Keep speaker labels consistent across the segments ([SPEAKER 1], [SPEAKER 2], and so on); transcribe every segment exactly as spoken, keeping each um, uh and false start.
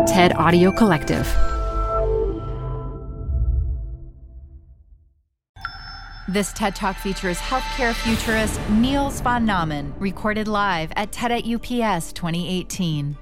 [SPEAKER 1] TED Audio Collective.
[SPEAKER 2] This TED Talk features healthcare futurist Niels van Namen, recorded live at TED at U P S twenty eighteen.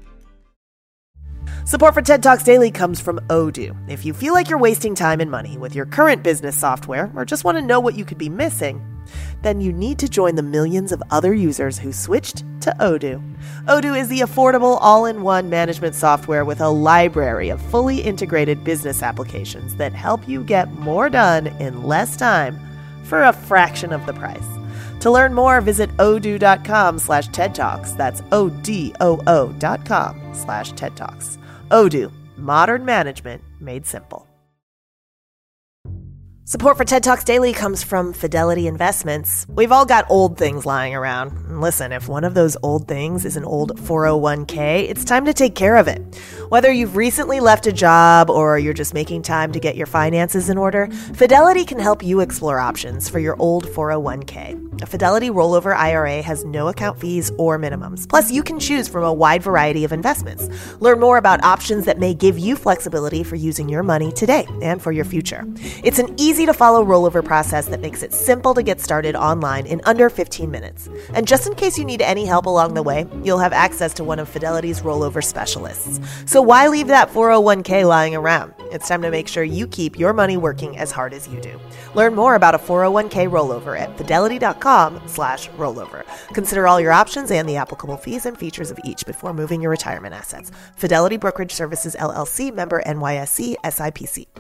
[SPEAKER 3] Support for TED Talks Daily comes from Odoo. If you feel like you're wasting time and money with your current business software, or just want to know what you could be missing, then you need to join the millions of other users who switched to Odoo. Odoo is the affordable all-in-one management software with a library of fully integrated business applications that help you get more done in less time for a fraction of the price. To learn more, visit odoo.com slash TED Talks. That's O-D-O-O dot com slash TED Talks. Odoo, modern management made simple. Support for TED Talks Daily comes from Fidelity Investments. We've all got old things lying around. And listen, if one of those old things is an old four oh one k, it's time to take care of it. Whether you've recently left a job or you're just making time to get your finances in order, Fidelity can help you explore options for your old four oh one k. A Fidelity rollover I R A has no account fees or minimums. Plus, you can choose from a wide variety of investments. Learn more about options that may give you flexibility for using your money today and for your future. It's an easy to follow rollover process that makes it simple to get started online in under fifteen minutes. And just in case you need any help along the way, you'll have access to one of Fidelity's rollover specialists. So why leave that four oh one k lying around? It's time to make sure you keep your money working as hard as you do. Learn more about a four oh one k rollover at fidelity.com slash rollover. Consider all your options and the applicable fees and features of each before moving your retirement assets. Fidelity Brokerage Services, L L C, member N Y S E, S I P C.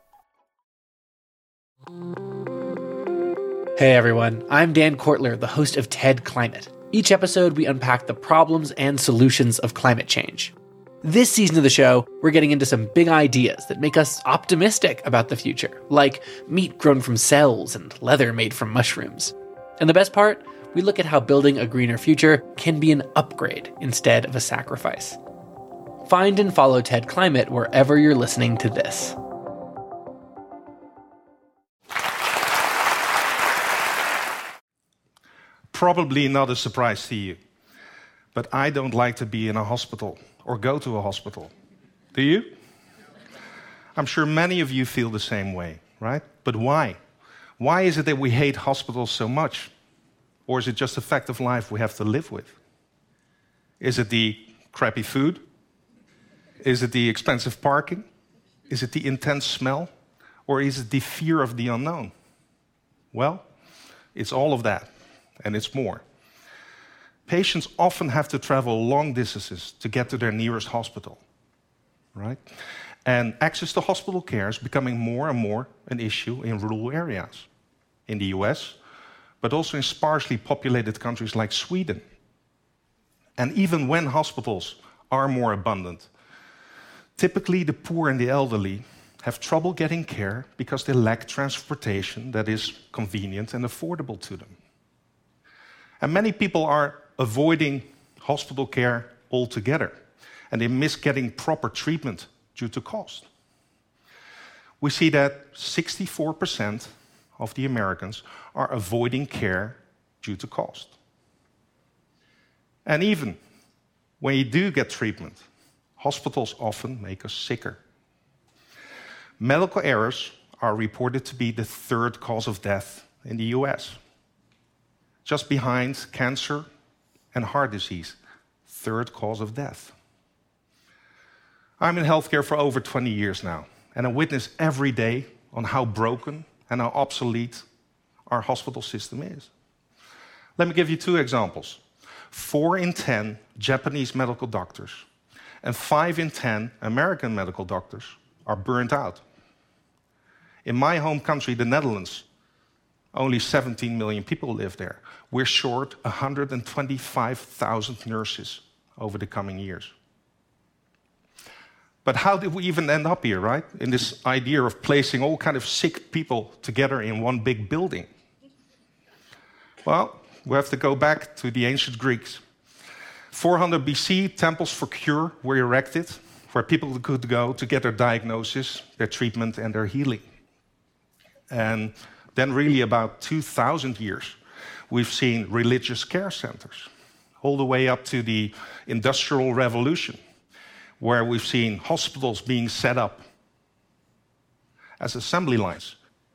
[SPEAKER 4] Hey everyone, I'm Dan Kortler, the host of TED Climate. Each episode, we unpack the problems and solutions of climate change. This season of the show, we're getting into some big ideas that make us optimistic about the future, like meat grown from cells and leather made from mushrooms. And the best part, we look at how building a greener future can be an upgrade instead of a sacrifice. Find and follow TED Climate wherever you're listening to this.
[SPEAKER 5] Probably not a surprise to you, but I don't like to be in a hospital or go to a hospital. Do you? I'm sure many of you feel the same way, right? But why? Why is it that we hate hospitals so much? Or is it just a fact of life we have to live with? Is it the crappy food? Is it the expensive parking? Is it the intense smell? Or is it the fear of the unknown? Well, it's all of that. And it's more. Patients often have to travel long distances to get to their nearest hospital, right? And access to hospital care is becoming more and more an issue in rural areas in the U S, but also in sparsely populated countries like Sweden. And even when hospitals are more abundant, typically the poor and the elderly have trouble getting care because they lack transportation that is convenient and affordable to them. And many people are avoiding hospital care altogether, and they miss getting proper treatment due to cost. We see that sixty-four percent of the Americans are avoiding care due to cost. And even when you do get treatment, hospitals often make us sicker. Medical errors are reported to be the third cause of death in the U S, just behind cancer and heart disease, third cause of death. I'm in healthcare for over twenty years now, and I witness every day on how broken and how obsolete our hospital system is. Let me give you two examples. Four in ten Japanese medical doctors and five in ten American medical doctors are burnt out. In my home country, the Netherlands, only seventeen million people live there. We're short one hundred twenty-five thousand nurses over the coming years. But how did we even end up here, right? In this idea of placing all kind of sick people together in one big building. Well, we have to go back to the ancient Greeks. four hundred B C, temples for cure were erected, where people could go to get their diagnosis, their treatment, and their healing. And then really about two thousand years, we've seen religious care centers, all the way up to the Industrial Revolution, where we've seen hospitals being set up as assembly lines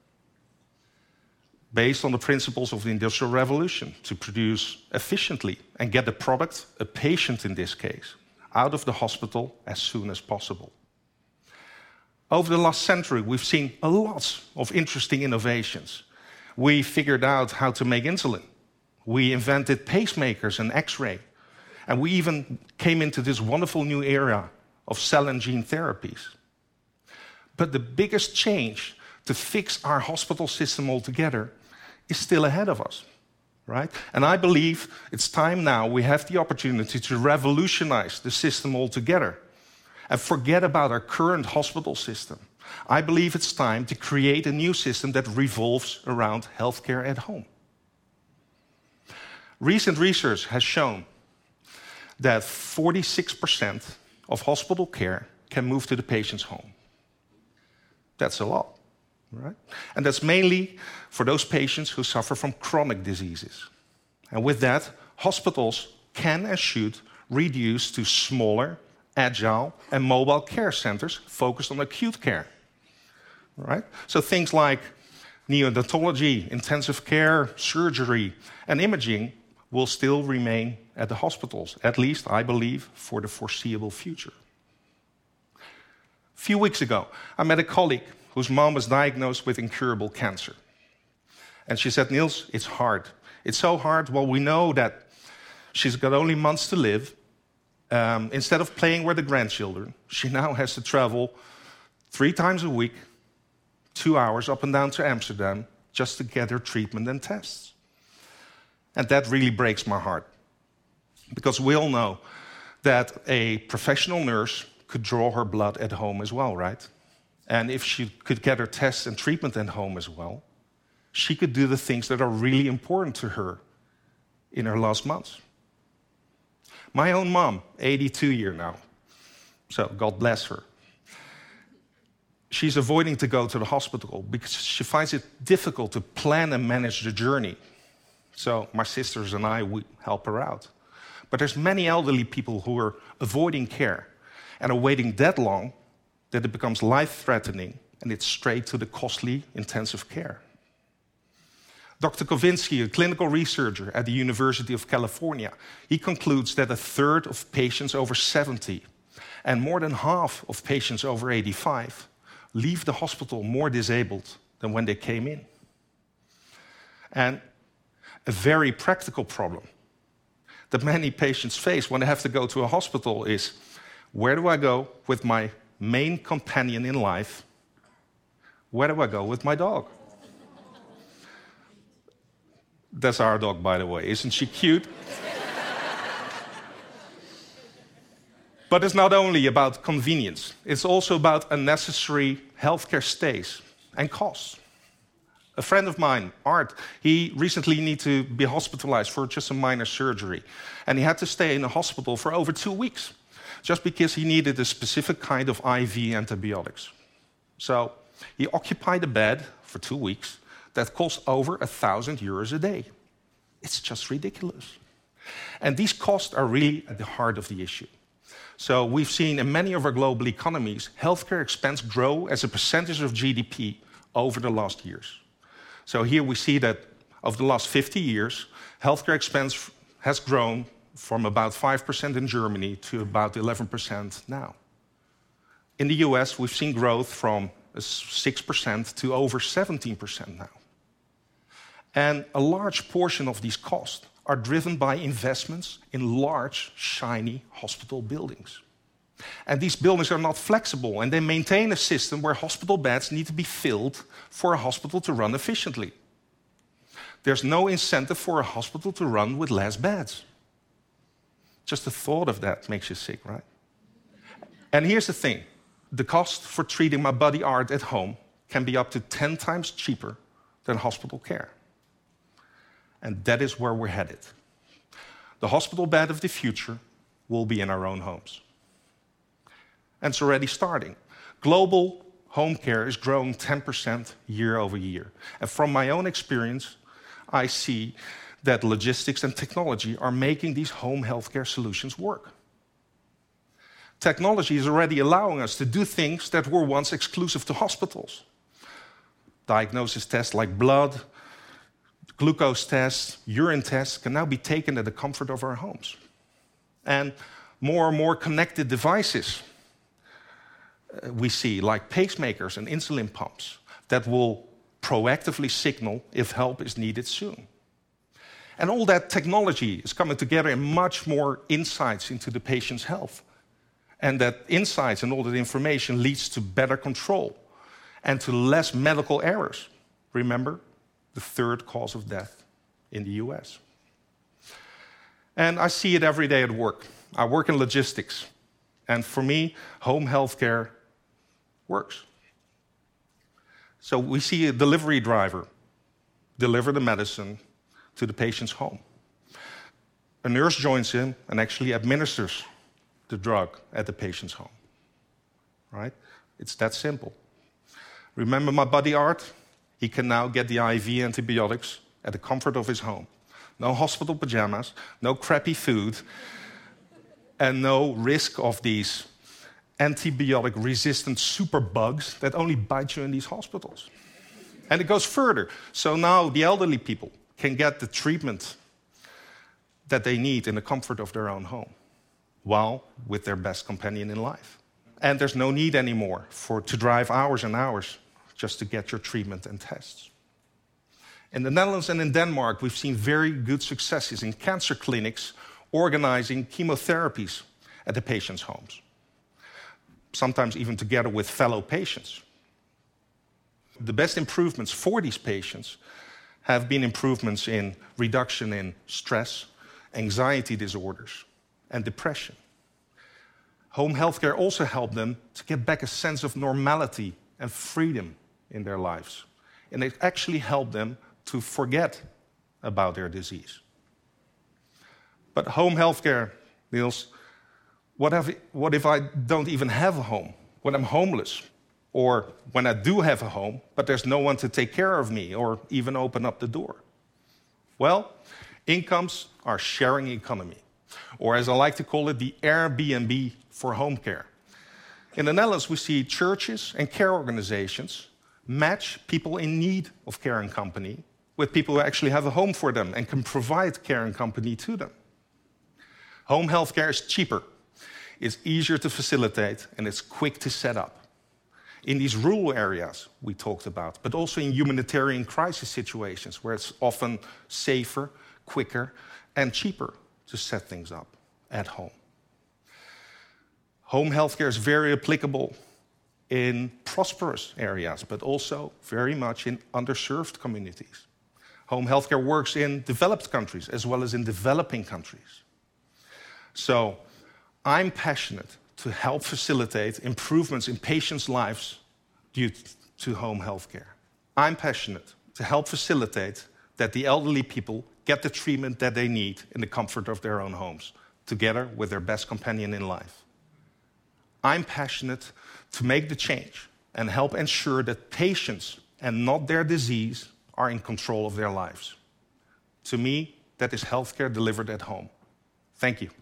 [SPEAKER 5] based on the principles of the Industrial Revolution to produce efficiently and get the product, a patient in this case, out of the hospital as soon as possible. Over the last century, we've seen a lot of interesting innovations. We figured out how to make insulin. We invented pacemakers and X-ray. And we even came into this wonderful new era of cell and gene therapies. But the biggest change to fix our hospital system altogether is still ahead of us, right? And I believe it's time now we have the opportunity to revolutionize the system altogether and forget about our current hospital system. I believe it's time to create a new system that revolves around healthcare at home. Recent research has shown that forty-six percent of hospital care can move to the patient's home. That's a lot, right? And that's mainly for those patients who suffer from chronic diseases. And with that, hospitals can and should reduce to smaller, agile, and mobile care centers focused on acute care, right? So things like neonatology, intensive care, surgery, and imaging will still remain at the hospitals, at least, I believe, for the foreseeable future. A few weeks ago, I met a colleague whose mom was diagnosed with incurable cancer. And she said, Niels, it's hard. It's so hard. Well, we know that she's got only months to live. Um, instead of playing with the grandchildren, she now has to travel three times a week, two hours up and down to Amsterdam, just to get her treatment and tests. And that really breaks my heart. Because we all know that a professional nurse could draw her blood at home as well, right? And if she could get her tests and treatment at home as well, she could do the things that are really important to her in her last months. My own mom, eighty-two years now, so God bless her. She's avoiding to go to the hospital because she finds it difficult to plan and manage the journey. So my sisters and I, we help her out. But there's many elderly people who are avoiding care and are waiting that long that it becomes life-threatening and it's straight to the costly intensive care. Doctor Kovinsky, a clinical researcher at the University of California, he concludes that a third of patients over seventy and more than half of patients over eighty-five leave the hospital more disabled than when they came in. And a very practical problem that many patients face when they have to go to a hospital is, where do I go with my main companion in life? Where do I go with my dog? That's our dog, by the way. Isn't she cute? But it's not only about convenience. It's also about unnecessary healthcare stays and costs. A friend of mine, Art, he recently needed to be hospitalized for just a minor surgery. And he had to stay in the hospital for over two weeks, just because he needed a specific kind of I V antibiotics. So he occupied a bed for two weeks that cost over a thousand euros a day. It's just ridiculous. And these costs are really at the heart of the issue. So we've seen in many of our global economies, healthcare expense grow as a percentage of G D P over the last years. So here we see that over the last fifty years, healthcare expense has grown from about five percent in Germany to about eleven percent now. In the U S, we've seen growth from six percent to over seventeen percent now. And a large portion of these costs are driven by investments in large, shiny hospital buildings. And these buildings are not flexible, and they maintain a system where hospital beds need to be filled for a hospital to run efficiently. There's no incentive for a hospital to run with less beds. Just the thought of that makes you sick, right? And here's the thing. The cost for treating my buddy Art at home can be up to ten times cheaper than hospital care. And that is where we're headed. The hospital bed of the future will be in our own homes. And it's already starting. Global home care is growing ten percent year over year. And from my own experience, I see that logistics and technology are making these home healthcare solutions work. technology is already allowing us to do things that were once exclusive to hospitals. Diagnosis tests like blood, glucose tests, urine tests can now be taken at the comfort of our homes. And more and more connected devices uh, we see, like pacemakers and insulin pumps, that will proactively signal if help is needed soon. And all that technology is coming together in much more insights into the patient's health. And that insights and all that information leads to better control and to less medical errors. Remember, the third cause of death in the U S. And I see it every day at work. I work in logistics. And for me, home healthcare works. So we see a delivery driver deliver the medicine to the patient's home. A nurse joins in and actually administers the drug at the patient's home. Right? It's that simple. Remember my buddy Art? He can now get the I V antibiotics at the comfort of his home. No hospital pajamas, no crappy food, and no risk of these antibiotic-resistant superbugs that only bite you in these hospitals. And it goes further. So now the elderly people can get the treatment that they need in the comfort of their own home, while with their best companion in life. And there's no need anymore for to drive hours and hours just to get your treatment and tests. In the Netherlands and in Denmark, we've seen very good successes in cancer clinics organizing chemotherapies at the patients' homes, sometimes even together with fellow patients. The best improvements for these patients have been improvements in reduction in stress, anxiety disorders, and depression. Home healthcare also helped them to get back a sense of normality and freedom in their lives. And it actually helped them to forget about their disease. But home healthcare, Niels, what if, what if I don't even have a home? When I'm homeless? Or when I do have a home, but there's no one to take care of me or even open up the door? Well, incomes are sharing economy, or as I like to call it, the Airbnb for home care. In the Netherlands, we see churches and care organizations match people in need of care and company with people who actually have a home for them and can provide care and company to them. Home health care is cheaper, it's easier to facilitate, and it's quick to set up. In these rural areas we talked about, but also in humanitarian crisis situations where it's often safer, quicker, and cheaper to set things up at home. Home healthcare is very applicable in prosperous areas, but also very much in underserved communities. Home healthcare works in developed countries as well as in developing countries. So I'm passionate to help facilitate improvements in patients' lives due to home healthcare. I'm passionate to help facilitate that the elderly people get the treatment that they need in the comfort of their own homes, together with their best companion in life. I'm passionate to make the change and help ensure that patients and not their disease are in control of their lives. To me, that is healthcare delivered at home. Thank you.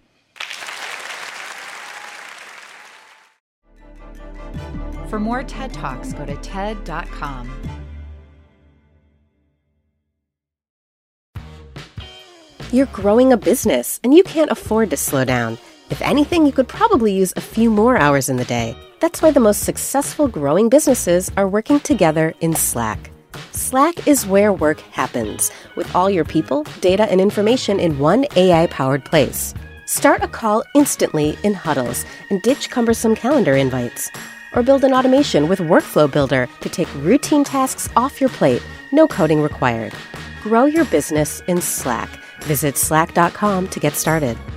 [SPEAKER 2] For more TED Talks, go to TED dot com.
[SPEAKER 1] You're growing a business, and you can't afford to slow down. If anything, you could probably use a few more hours in the day. That's why the most successful growing businesses are working together in Slack. Slack is where work happens, with all your people, data, and information in one A I-powered place. Start a call instantly in huddles and ditch cumbersome calendar invites. Or build an automation with Workflow Builder to take routine tasks off your plate, no coding required. Grow your business in Slack. Visit slack dot com to get started.